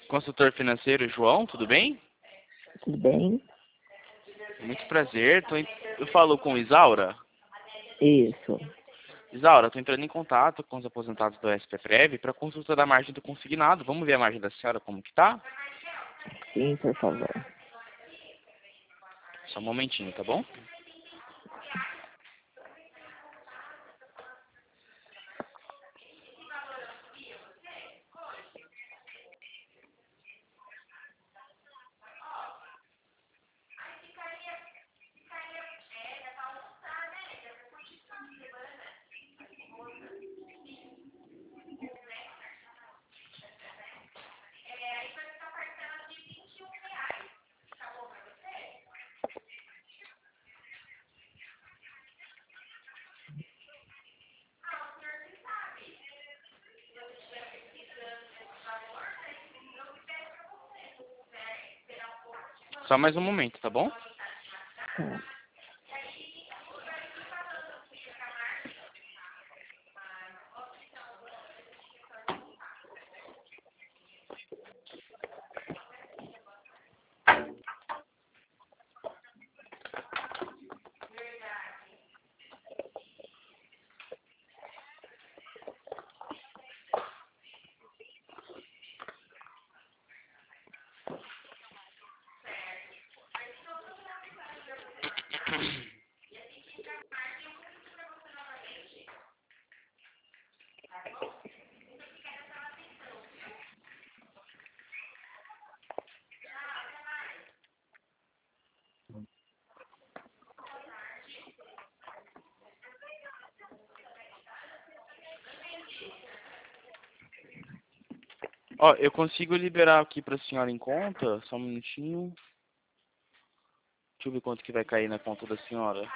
Consultor financeiro João, tudo bem? Tudo bem? Muito prazer. Eu falo com Isaura. Isso. Isaura, estou entrando em contato com os aposentados do SPPrev para consulta da margem do consignado. Vamos ver a margem da senhora como que tá? Sim, por favor. Só um momentinho, tá bom? Só mais um momento, tá bom? Tá. Ó, eu consigo liberar aqui para a senhora em conta, só um minutinho. Deixa eu ver quanto que vai cair na conta da senhora.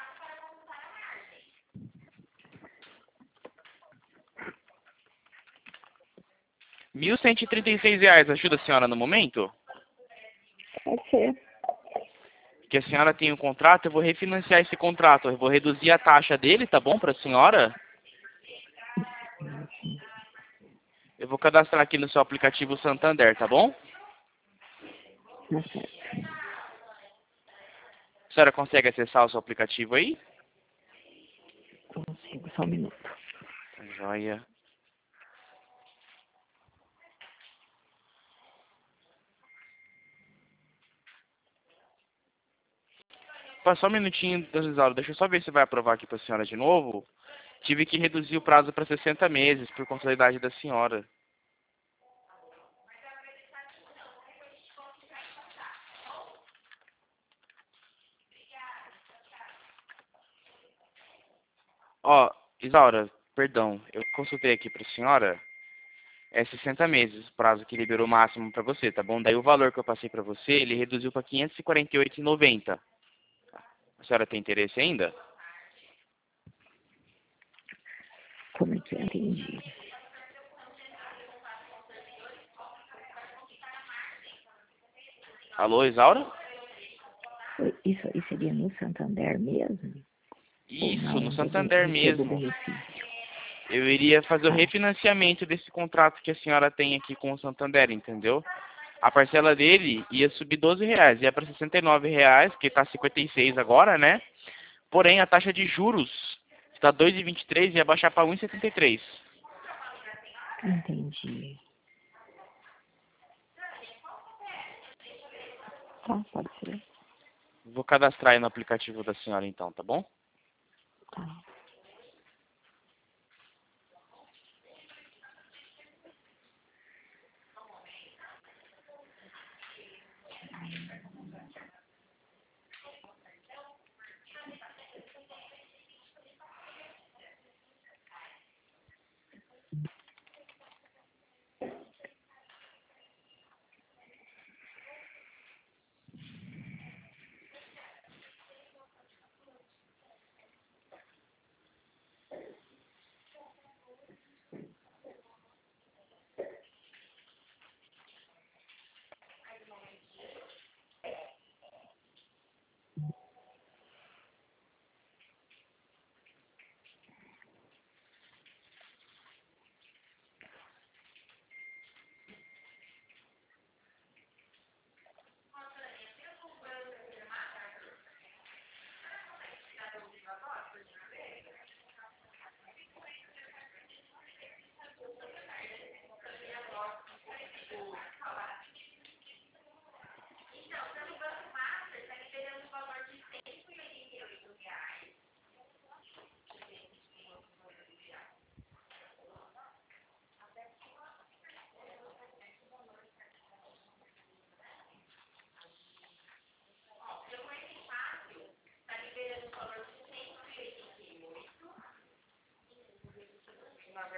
R$ 1.136, ajuda a senhora no momento? Pode ser. Que a senhora tem um contrato, eu vou refinanciar esse contrato. Eu vou reduzir a taxa dele, tá bom, para a senhora? Eu vou cadastrar aqui no seu aplicativo Santander, tá bom? Tá certo. A senhora consegue acessar o seu aplicativo aí? Consigo, só um minuto. Joia. Só um minutinho, Isaura, deixa eu só ver se vai aprovar aqui para a senhora de novo. Tive que reduzir o prazo para 60 meses, por conta da idade da senhora. Ó, Isaura, perdão, eu consultei aqui para a senhora, é 60 meses o prazo que liberou máximo para você, tá bom? Daí o valor que eu passei para você, ele reduziu para R$ 548,90. A senhora tem interesse ainda? Como é que é? Entendi. Alô, Isaura? Isso aí seria no Santander mesmo? Ou Isso, no não, Santander do mesmo. benefício? Eu iria fazer o Tá. refinanciamento desse contrato que a senhora tem aqui com o Santander, entendeu? A parcela dele ia subir R$ 12, ia para R$ 69, que está 56 agora, né? Porém, a taxa de juros está 2,23 e ia baixar para 1,73. Entendi. Tá, pode ser. Vou cadastrar aí no aplicativo da senhora então, tá bom? Tá.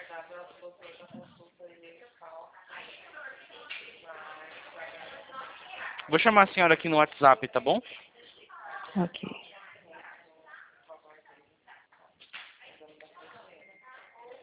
Vou chamar a senhora aqui no WhatsApp, tá bom? Ok.